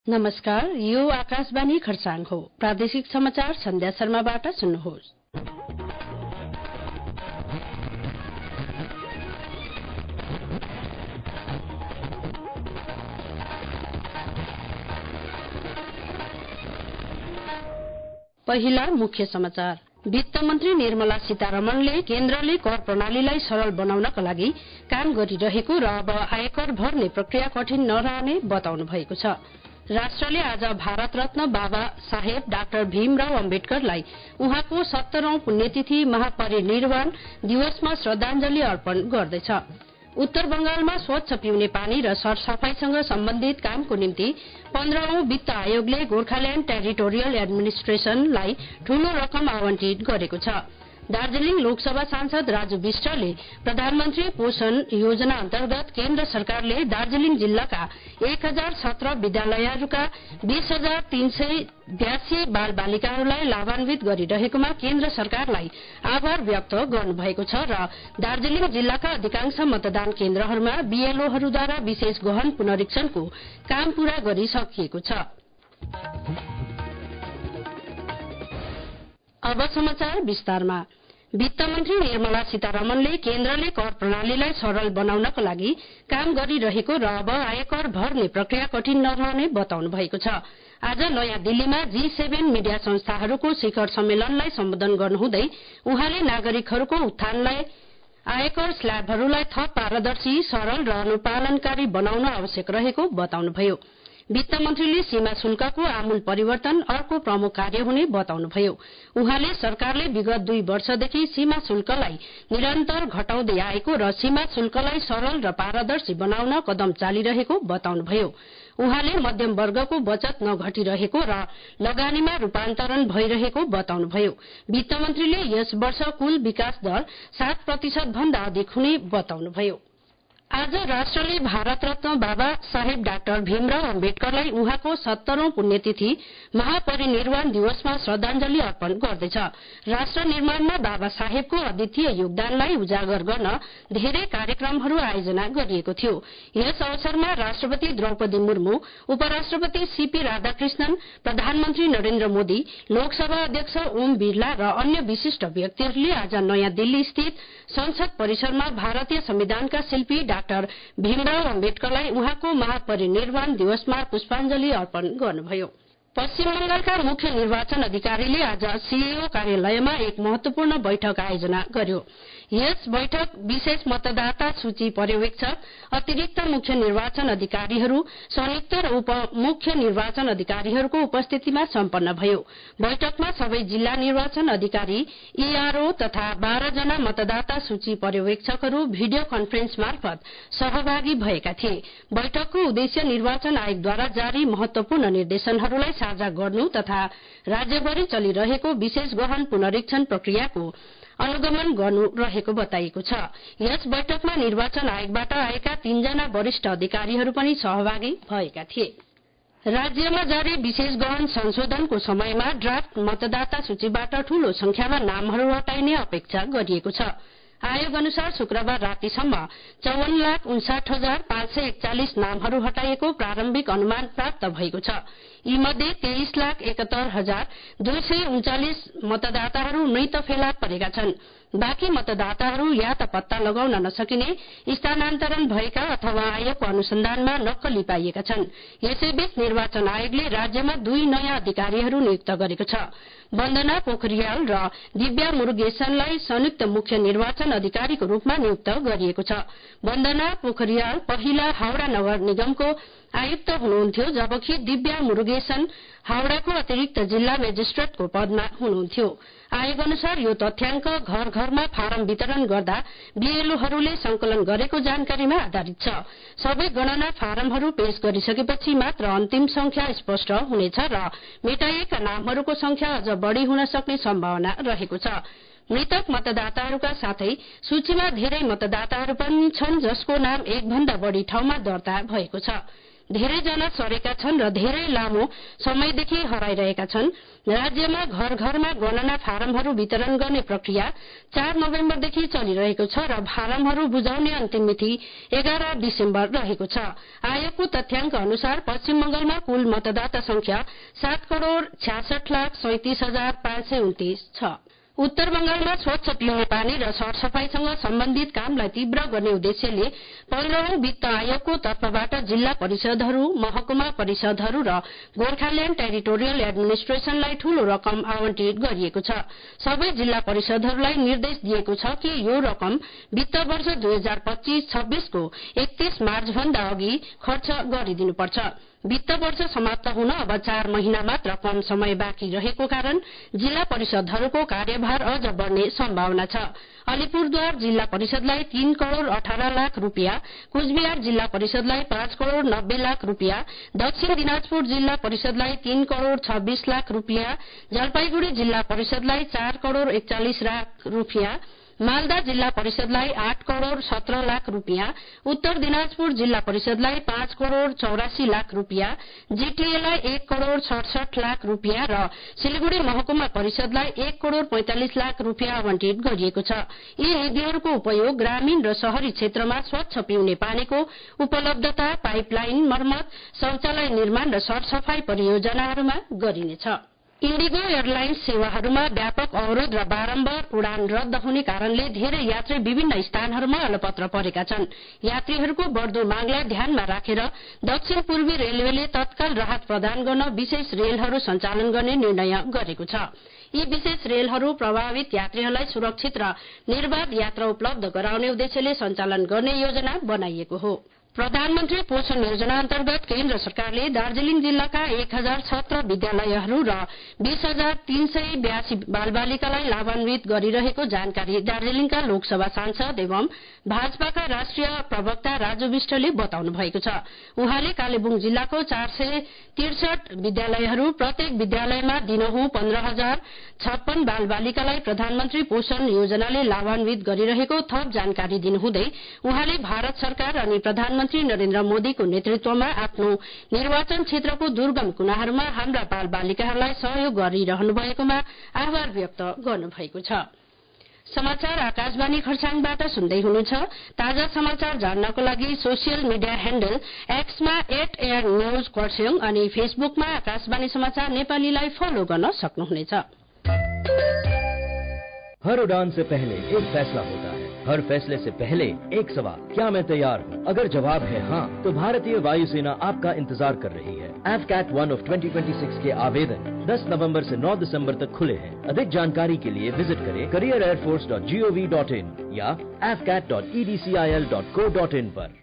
नमस्कार, यो आकाशवाणी खरसाङ हो। प्रादेशिक समाचार सन्ध्या शर्माबाट सुन्नुहोस्। पहिला मुख्य समाचार। वित्त मन्त्री निर्मला सीतारमणले केन्द्रले कर प्रणालीलाई सरल बनाउनका लागि काम गरिरहेको र अब आयकर भर्ने प्रक्रिया कठिन नरहने बताउनु भएको छ। राष्ट्रले आज भारत रत्न बाबा साहेब डाक्टर भीमराव अम्बेडकरलाई उहाँको 70औं पुण्यतिथि महापरिनिर्वाण दिवसमा श्रद्धाञ्जली अर्पण गर्दैछ। उत्तर बंगालमा स्वच्छ पिउने पानी र सरसफाईसँग सम्बन्धित कामको निम्ति 15औं वित्त आयोगले गोर्खाल्याण्ड टेरिटोरियल एडमिनिस्ट्रेशनलाई ठूलो रकम आवन्टित गरेको छ। दार्जीलिङ लोकसभा सांसद राजु विष्टले प्रधानमन्त्री पोषण योजना अन्तर्गत केन्द्र सरकारले दार्जीलिङ जिल्लाका 1017 विद्यालयहरूका 20,382 बाल बालिकाहरूलाई लाभान्वित गरिरहेकोमा केन्द्र सरकारलाई आभार व्यक्त गर्नुभएको छ र दार्जीलिङ जिल्लाका अधिकांश मतदान केन्द्रहरूमा बीएलओहरूद्वारा विशेष गहन पुनरीक्षणको काम पूरा गरिसकिएको छ। अब समाचार विस्तारमा। वित्त मन्त्री निर्मला सीतारमणले केन्द्रले कर प्रणालीलाई सरल बनाउनका लागि काम गरिरहेको र अब आयकर भर्ने प्रक्रिया कठिन नरहने बताउनु भएको छ। आज नयाँ दिल्लीमा G7 मीडिया संस्थाहरूको शिखर सम्मेलनलाई सम्बोधन गर्नुहुँदै उहाँले नागरिकहरूको उत्थानलाई आयकर स्ल्याबहरूलाई थप पारदर्शी, सरल र अनुपालनकारी बनाउन आवश्यक रहेको बताउनुभयो। वित्त मन्त्रीले सीमा शुल्कको आमूल परिवर्तन अर्को प्रमुख कार्य हुने बताउनुभयो। उहाँले सरकारले विगत 2 वर्षदेखि सीमा शुल्कलाई निरन्तर घटाउँदै आएको र सीमा शुल्कलाई सरल र पारदर्शी बनाउन कदम चालिरहेको बताउनुभयो। उहाँले मध्यम वर्गको बचत नघटिरहेको र लगानीमा रूपान्तरण भइरहेको बताउनुभयो। वित्त मन्त्रीले यस वर्ष कुल विकास दर 7% भन्दा अधिक हुने बताउनुभयो। आज राष्ट्रले भारत रत्न बाबा साहेब डाक्टर भीमराव अम्बेडकरलाई उहाँको 70औं पुण्यतिथि महापरिनिर्वाण दिवसमा श्रद्धाञ्जली अर्पण गर्दैछ। राष्ट्र निर्माणमा बाबा साहेबको अद्वितीय योगदानलाई उजागर गर्न धेरै कार्यक्रमहरू आयोजना गरिएको थियो। यस अवसरमा राष्ट्रपति द्रौपदी मुर्मू, उपराष्ट्रपति सीपी राधाकृष्णन, प्रधानमन्त्री नरेन्द्र मोदी, लोकसभा अध्यक्ष ओम बिरला र अन्य विशिष्ट व्यक्तिहरूले आज नयाँ दिल्ली स्थित संसद परिसरमा भारतीय संविधानका शिल्पी डाक्टर भीमराव अम्बेडकरलाई उहाँको महापरिनिर्वाण दिवसमा पुष्पाञ्जली अर्पण गर्नुभयो। पश्चिम बंगालका मुख्य निर्वाचन अधिकारीले आज सीईओ कार्यालयमा एक महत्वपूर्ण बैठक आयोजना गर्यो। यस बैठक विशेष मतदाता सूची पर्यवेक्षक, अतिरिक्त मुख्य निर्वाचन अधिकारीहरू, संयुक्त र उपमुख्य निर्वाचन अधिकारीहरूको उपस्थितिमा सम्पन्न भयो। बैठकमा सबै जिल्ला निर्वाचन अधिकारी, ईआरओ तथा 12 जना मतदाता सूची पर्यवेक्षकहरू भिडियो कन्फरेन्स मार्फत सहभागी भएका थिए। बैठकको उद्देश्य निर्वाचन आयोगद्वारा जारी महत्वपूर्ण निर्देशनहरूलाई साझा गर्नु तथा राज्यभरि चलिरहेको विशेष गहन पुनरीक्षण प्रक्रियाको अनुगमन गर्नु रहेको बताइएको छ। यस बैठकमा निर्वाचन आयोगबाट आएका 3 जना वरिष्ठ अधिकारीहरू पनि सहभागी भएका थिए। राज्यमा जारी विशेष गहन संशोधनको समयमा ड्राफ्ट मतदाता सूचीबाट ठूलो संख्यामा नामहरू हटाइने अपेक्षा गरिएको छ। आयोग अनुसार शुक्रबार रातिसम्म 54,59,541 नामहरू हटाइएको प्रारम्भिक अनुमान प्राप्त भएको छ। यीमध्ये 23,71,239 मतदाताहरू मृत फेला परेका छन्। बाँकी मतदाताहरू या त पत्ता लगाउन नसकिने, स्थानान्तरण भएका अथवा आयोगको अनुसन्धानमा नक्कली पाइएका छन्। यसैबीच निर्वाचन आयोगले राज्यमा 2 नयाँ अधिकारीहरू नियुक्त गरेको छ। वन्दना पोखरियाल र दिव्या मुरुगेशनलाई संयुक्त मुख्य निर्वाचन अधिकारीको रूपमा नियुक्त गरिएको छ। वन्दना पोखरियाल पहिला हावड़ा नगर निगमको आयुक्त हुनुहुन्थ्यो, जबकि दिव्या मुरुगेशन हावड़ाको अतिरिक्त जिल्ला मेजिस्ट्रेटको पदमा हुनुहुन्थ्यो। आयोग अनुसार यो तथ्याङ्क घर घरमा फारम वितरण गर्दा बीएलओहरूले संकलन गरेको जानकारीमा आधारित छ। सबै गणना फारमहरू पेश गरिसकेपछि मात्र अन्तिम संख्या स्पष्ट हुनेछ र मेटाइएका नामहरूको संख्या अझ बढ़ी हुन सक्ने सम्भावना रहेको छ। मृतक मतदाताहरूका साथै सूचीमा धेरै मतदाताहरू पनि छन् जसको नाम 1 भन्दा बढ़ी ठाउँमा दर्ता भएको छ। धेरैजना सरेका छन् र धेरै लामो समयदेखि हराइरहेका छन्। राज्यमा घर घरमा गणना फारमहरू वितरण गर्ने प्रक्रिया 4 नोभेम्बरदेखि चलिरहेको छ र फारमहरू बुझाउने अन्तिम मिति 11 डिसेम्बर रहेको छ। आयोगको तथ्याङ्क अनुसार पश्चिम बंगालमा कुल मतदाता संख्या 7,37,37,529 छ। उत्तर बंगालमा स्वच्छ पिउने पानी र सरसफाईसँग सम्बन्धित कामलाई तीव्र गर्ने उद्देश्यले 15औं वित्त आयोगको तर्फबाट जिल्ला परिषदहरू, महकुमा परिषदहरू र गोर्खाल्याण्ड टेरिटोरियल एडमिनिस्ट्रेशनलाई ठूलो रकम आवन्टित गरिएको छ। सबै जिल्ला परिषदहरूलाई निर्देश दिएको छ कि यो रकम वित्त वर्ष 2025-26 को 31 मार्च भन्दा अघि खर्च गरिदिनुपर्छ। वित्त वर्ष समाप्त हुन अब 4 महिना मात्र कम समय बाँकी रहेको कारण जिल्ला परिषदहरूको कार्यभार अझ बढ़ने सम्भावना छ। अलिपुरद्वार जिल्ला परिषदलाई 3 करोड़ 18 लाख रूपियाँ, कुचबिहार जिल्ला परिषदलाई 5 करोड़ 90 लाख रूपियाँ, दक्षिण दिनाजपुर जिल्ला परिषदलाई 3 करोड़ 26 लाख रूपियाँ, जलपाईगुड़ी जिल्ला परिषदलाई 4 करोड़ 41 लाख रूपियाँ, मालदा जिल्ला परिषदलाई 8 करोड़ 17 लाख रूपियाँ, उत्तर दिनाजपुर जिल्ला परिषदलाई 5 करोड़ 84 लाख रूपियाँ, जीटीएलाई 1 करोड़ 67 लाख रूपियाँ र सिलगुड़ी महकुमा परिषदलाई 1 करोड़ 45 लाख रूपियाँ आवन्टित गरिएको छ। यी निधिहरूको उपयोग ग्रामीण र शहरी क्षेत्रमा स्वच्छ पिउने पानीको उपलब्धता, पाइपलाइन मर्मत, शौचालय निर्माण र सरसफाई परियोजनाहरूमा गरिनेछ। इन्डिगो एयरलाइन्स सेवाहरूमा व्यापक अवरोध र बारम्बार उडान रद्द हुने कारणले धेरै यात्री विभिन्न स्थानहरूमा अलपत्र परेका छन्। यात्रीहरूको बढ़दो मागलाई ध्यानमा राखेर दक्षिण पूर्वी रेलवेले तत्काल राहत प्रदान गर्न विशेष रेलहरू सञ्चालन गर्ने निर्णय गरेको छ। यी विशेष रेलहरू प्रभावित यात्रीहरूलाई सुरक्षित र निर्बाध यात्रा उपलब्ध गराउने उद्देश्यले सञ्चालन गर्ने योजना बनाइएको हो। प्रधानमन्त्री पोषण योजना अन्तर्गत केन्द्र सरकारले दार्जीलिङ जिल्लाका 1017 विद्यालयहरू र 20,382 बालबालिकालाई लाभान्वित गरिरहेको जानकारी दार्जीलिङका लोकसभा सांसद एवं भाजपाका राष्ट्रिय प्रवक्ता राजु विष्टले बताउनु भएको छ। उहाँले कालेबुङ जिल्लाको 463 विद्यालयहरू, प्रत्येक विद्यालयमा दिनहुँ 15,056 बालबालिकालाई प्रधानमन्त्री पोषण योजनाले लाभान्वित गरिरहेको थप जानकारी दिनुहुँदै उहाँले भारत सरकार अनि प्रधानमन्त्री नरेन्द्र मोदीको नेतृत्वमा आफ्नो निर्वाचन क्षेत्रको दुर्गम कुनाहरूमा हाम्रा बालबालिकाहरूलाई सहयोग गरिरहनु भएकोमा आभार व्यक्त गर्नुभएको छ। समाचार आकाशवाणी खरसाङबाट सुन्दै हुनुहुन्छ। ताजा समाचार जान्नको लागि सोसियल मिडिया ह्यान्डल एक्समा @airnews खरसाङ अनि फेसबुकमा आकाशवाणी समाचार नेपालीलाई फलो गर्न सक्नुहुनेछ। हर उड़ान से पहले एक फैसला होता है, हर फैसले से पहले एक सवाल, क्या मैं तैयार हूँ? अगर जवाब है हाँ, तो भारतीय वायुसेना आपका इंतजार कर रही है। AFCAT 1 of 2026 के आवेदन 10 नवंबर से 9 दिसंबर तक खुले हैं। अधिक जानकारी के लिए विजिट करें careerairforce.gov.in या afcat.edcil.co.in पर।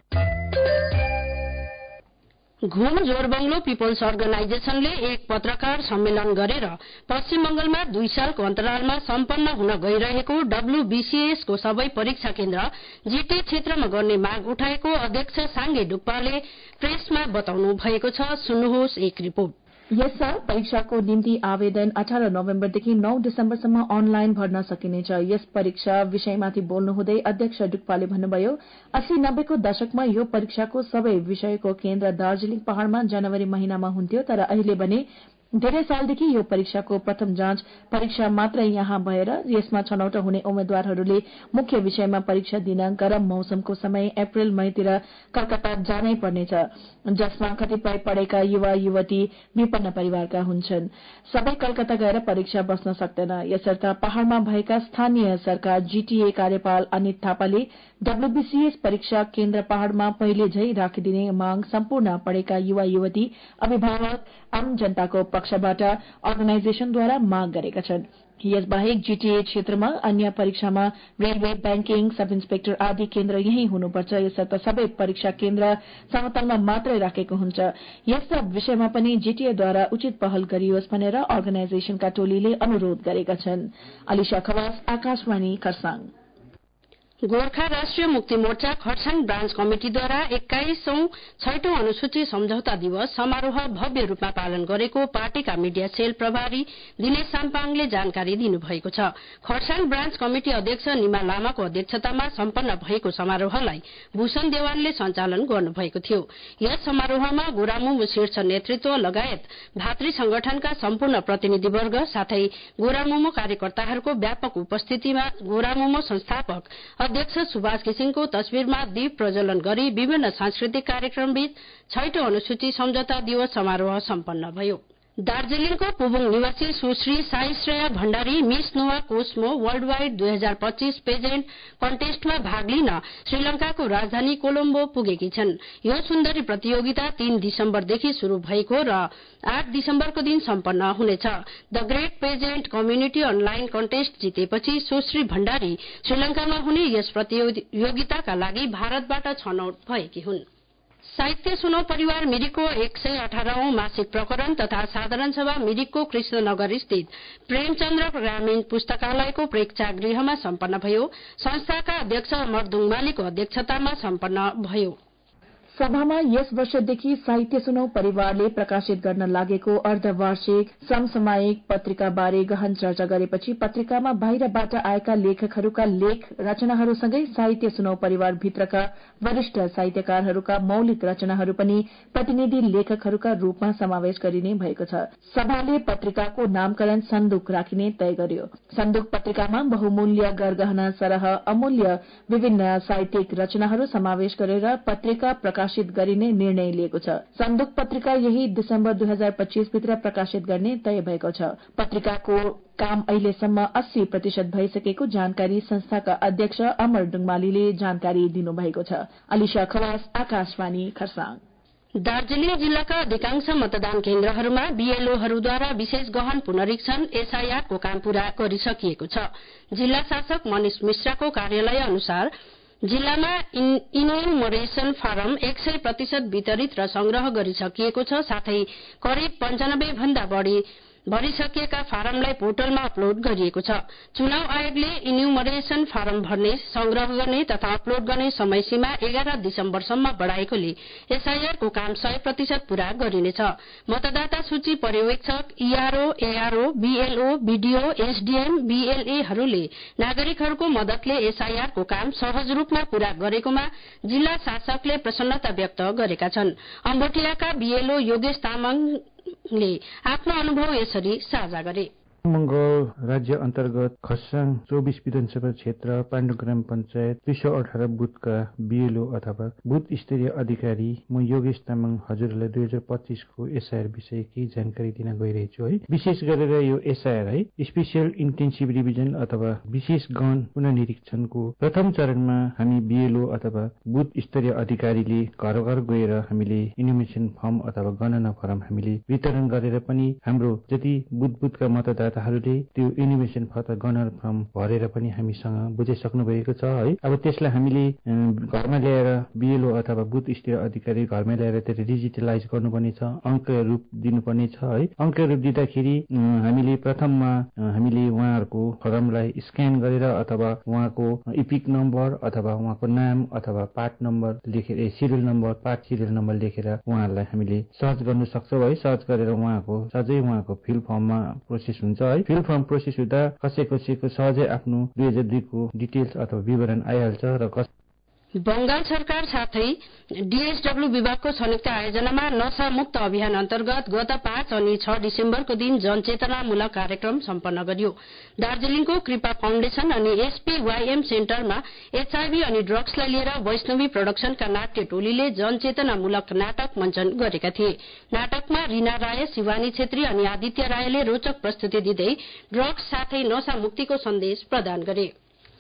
घुम जोरबंगलो पीपल्स अर्गनाइजेशनले एक पत्रकार सम्मेलन गरेर पश्चिम बंगालमा 2 सालको अन्तरालमा सम्पन्न हुन गइरहेको WBCS को सबै परीक्षा केन्द्र जीटी क्षेत्रमा गर्ने माग उठाएको अध्यक्ष साङ्गे डुक्पाले प्रेसमा बताउनु भएको छ। सुन्नुहोस् एक रिपोर्ट। यस साल परीक्षाको निम्ति आवेदन 18 नोभेम्बरदेखि 9 डिसेम्बरसम्म अनलाइन भर्न सकिनेछ। यस परीक्षा विषयमाथि बोल्नुहुँदै अध्यक्ष डुक्पाले भन्नुभयो, 80-90 को दशकमा यो परीक्षाको सबै विषयको केन्द्र दार्जीलिङ पहाड़मा जनवरी महिनामा हुन्थ्यो, तर अहिले भने धेरै सालदेखि यो परीक्षाको प्रथम जाँच परीक्षा मात्रै यहाँ भएर यसमा छनौट हुने उम्मेद्वारहरूले मुख्य विषयमा परीक्षा दिन गरम मौसमको समय अप्रेल मईतिर कलकत्ता जानै पर्नेछ, जसमा कतिपय पढेका युवा युवती विपन्न परिवारका हुन्छन्। सबै कलकत्ता गएर परीक्षा बस्न सक्दैन। यसर्थ पहाड़मा भएका स्थानीय सरकार जीटीए कार्यपाल अनित थापाले WBCS परीक्षा केन्द्र पहाड़मा पहिले झै राखिदिने माग सम्पूर्ण पढेका युवा युवती, अभिभावक, आम जनताको पक्षबाट अर्गनाइजेशनद्वारा माग गरेका छन्। यसबाहेक जीटीए क्षेत्रमा अन्य परीक्षामा रेलवे, ब्याङ्किङ, सब इन्सपेक्टर आदि केन्द्र यही हुनुपर्छ। यसर्थ सबै परीक्षा केन्द्र समतलमा मात्रै राखेको हुन्छ। यस्ता विषयमा पनि जीटीएद्वारा उचित पहल गरियोस् भनेर अर्गनाइजेशनका टोलीले अनुरोध गरेका छन्। अलिशा खवास, आकाशवाणी खरसाङ। गोर्खा राष्ट्रिय मुक्ति मोर्चा खरसाङ ब्रान्च कमिटिद्वारा 21औं छैटौं अनुसूची सम्झौता दिवस समारोह भव्य रूपमा पालन गरेको पार्टीका मिडिया सेल प्रभारी दिनेश साम्पाङले जानकारी दिनुभएको छ। खरसाङ ब्रान्च कमिटि अध्यक्ष निमा लामाको अध्यक्षतामा सम्पन्न भएको समारोहलाई भूषण देवानले सञ्चालन गर्नुभएको थियो। यस समारोहमा गोरामुमो शीर्ष नेतृत्व लगायत भातृ संगठनका सम्पूर्ण प्रतिनिधिवर्ग साथै गोरामुमो कार्यकर्ताहरूको व्यापक उपस्थितिमा गोरामुमो संस्थापक अध्यक्ष सुभाष घिसिङको तस्वीरमा दीप प्रज्वलन गरी विभिन्न सांस्कृतिक कार्यक्रमबीच छैटौं अनुसूची सम्झौता दिवस समारोह सम्पन्न भयो। दार्जीलिङको पुबुङ निवासी Sushri Sai Shreya Bhandari Miss Nova Cosmo World Wide 2025 pageant कन्टेस्टमा भाग लिन श्रीलंकाको राजधानी कोलम्बो पुगेकी छन्। यो सुन्दरी प्रतियोगिता 3 दिसम्बरदेखि शुरू भएको र 8 दिसम्बरको दिन सम्पन्न हुनेछ। The great pageant community online contest जितेपछि सुश्री भण्डारी श्रीलंकामा हुने यस प्रतियोगिताका लागि भारतबाट छनौट भएकी हुन्। साहित्य सुनौ परिवार मिरिकको 118औं मासिक प्रकरण तथा साधारण सभा मिरिकको कृष्णनगर स्थित प्रेमचन्द्र ग्रामीण पुस्तकालयको प्रेक्षागृहमा सम्पन्न भयो। संस्थाका अध्यक्ष अमर दुङमालीको अध्यक्षतामा सम्पन्न भयो। सभामा यस वर्षदेखि साहित्य सुनौ परिवारले प्रकाशित गर्न लागेको अर्धवार्षिक समसामयिक पत्रिकाबारे गहन चर्चा गरेपछि पत्रिकामा बाहिरबाट आएका लेखकहरूका लेख रचनाहरूसँगै साहित्य सुनौ परिवारभित्रका वरिष्ठ साहित्यकारहरूका मौलिक रचनाहरू पनि प्रतिनिधि लेखकहरूका रूपमा समावेश गरिने भएको छ। सभाले पत्रिकाको नामकरण सन्दुक राखिने तय गर्यो। सन्दुक पत्रिकामा बहुमूल्य गरगहना सरह अमूल्य विभिन्न साहित्यिक रचनाहरू समावेश गरेर पत्रिका प्रकाशित गरिने निर्णय लिएको छ। सन्दुक पत्रिका यही दिसम्बर 2025 भित्र प्रकाशित गर्ने तय भएको छ। पत्रिकाको काम अहिलेसम्म 80% भइसकेको जानकारी संस्थाका अध्यक्ष अमर दुङमालीले जानकारी दिनुभएको छ। अलिशा खवास, आकाशवाणी, खरसाङ। दार्जीलिङ जिल्लाका अधिकांश मतदान केन्द्रहरूमा बीएलओहरूद्वारा विशेष गहन पुनरीक्षण एसआईआरको काम पूरा गरिसकिएको छ। जिल्ला शासक मनिष मिश्राको कार्यालय अनुसार जिल्लामा इन्युमरेसन फारम 100% वितरित र संग्रह गरिसकिएको छ। साथै करिब 95 भन्दा बढ़ी भरिसकिएका फारमलाई पोर्टलमा अपलोड गरिएको छ। चुनाव आयोगले इन्युमरेसन फारम भर्ने, संग्रह गर्ने तथा अपलोड गर्ने समय सीमा 11 दिसम्बरसम्म बढ़ाएकोले एसआईआरको काम 100% पूरा गरिनेछ। मतदाता सूची पर्यवेक्षक, ERO, ARO, BLO, BDO, SDM, बीएलएहरूले नागरिकहरूको मद्दतले एसआईआरको काम सहज रूपमा पूरा गरेकोमा जिल्ला शासकले प्रसन्नता व्यक्त गरेका छन्। अम्बोटियाका बीएलओ योगेश तामाङले आफ्नो अनुभव यसरी साझा गरे। मंगल राज्य अन्तर्गत खरसाङ 24 विधानसभा क्षेत्र पाण्डुग्राम पञ्चायत 218 बुथका बीएलओ अथवा बुथ स्तरीय अधिकारी म योगेश तामाङ हजुरलाई 2025 को एसआईआर विषय केही जानकारी दिन गइरहेछु है। विशेष गरेर यो एसआईआर है स्पेशल इन्टेन्सिभ रिभिजन अथवा विशेष गहन पुनर्निरीक्षणको प्रथम चरणमा हामी बीएलओ अथवा बुथ स्तरीय अधिकारीले घर घर गएर हामीले इन्युमरेसन फर्म अथवा गणना फर्म हामीले वितरण गरेर पनि हाम्रो जति बुथका मतदाता त्यो इन्युमरेसन फर्म गणना फर्म भरेर पनि हामीसँग बुझाइसक्नु भएको छ है। अब त्यसलाई हामीले घरमा ल्याएर बीएलओ अथवा बुथ स्तरीय अधिकारी घरमा ल्याएर त्यसलाई डिजिटलाइज गर्नुपर्ने छ, अङ्क रूप दिनुपर्ने छ है। अङ्क रूप दिँदाखेरि हामीले प्रथममा हामीले उहाँहरूको फर्मलाई स्क्यान गरेर अथवा उहाँको इपिक नम्बर अथवा उहाँको नाम अथवा पार्ट नम्बर लेखेर serial number part serial number लेखेर उहाँहरूलाई हामीले सर्च गर्न सक्छौँ है। सर्च गरेर उहाँको फिल फर्ममा प्रोसेस हुन्छ है। फिल फर्म प्रोसेस हुँदा कसैको सहजै आफ्नो 2002 को डिटेल्स अथवा विवरण आइहाल्छ र बंगाल सरकार साथै डीएसडब्ल्यू विभागको संयुक्त आयोजनामा नशा मुक्त अभियान अन्तर्गत गत 5 अनि 6 दिसम्बरको दिन जनचेतनामूलक कार्यक्रम सम्पन्न गरियो। दार्जीलिङको कृपा फाउन्डेशन अनि एसपीवाईएम सेन्टरमा एचआईभी अनि ड्रग्सलाई लिएर वैष्णवी प्रोडक्सनका नाट्य टोलीले जनचेतनामूलक नाटक मञ्चन गरेका थिए। नाटकमा रीना राय, शिवानी छेत्री अनि आदित्य रायले रोचक प्रस्तुति दिँदै ड्रग्स साथै नशा मुक्तिको सन्देश प्रदान गरे।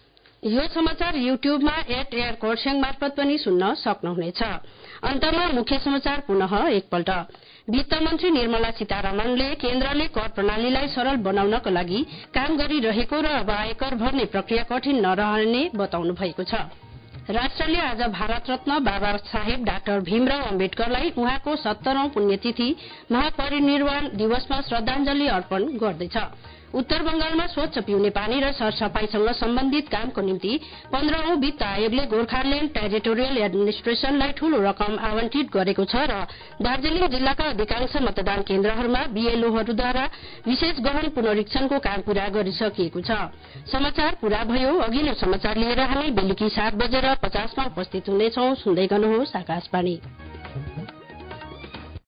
यो समाचार युट्युबमा एयर खरसाङ मार्फत पनि सुन्न सक्नुहुनेछ। अन्तमा मुख्य समाचार पुनः एकपल्ट। वित्त मन्त्री निर्मला सीतारमणले केन्द्रले कर प्रणालीलाई सरल बनाउनको लागि काम गरिरहेको र अब आयकर भर्ने प्रक्रिया कठिन नरहने बताउनु भएको छ। राष्ट्रले आज भारत रत्न बाबा साहेब डाक्टर भीमराव अम्बेडकरलाई उहाँको 70औं पुण्यतिथि महापरिनिर्वाण दिवसमा श्रद्धाञ्जली अर्पण गर्दैछ। उत्तर बंगालमा स्वच्छ पिउने पानी र सरसफाईसँग सम्बन्धित कामको निम्ति 15औं वित्त आयोगले गोर्खाल्याण्ड टेरिटोरियल एडमिनिस्ट्रेशनलाई ठूलो रकम आवंटित गरेको छ र दार्जीलिङ जिल्लाका अधिकांश मतदान केन्द्रहरूमा बीएलओहरूद्वारा विशेष गहन पुनरीक्षणको काम पूरा गरिसकिएको छ। समाचार पूरा भयो। अघिल्लो समाचार लिएर हामी बेलुकी 7:50 मा उपस्थित हुनेछौं। सुन्दै गर्नुहोस् आकाशवाणी।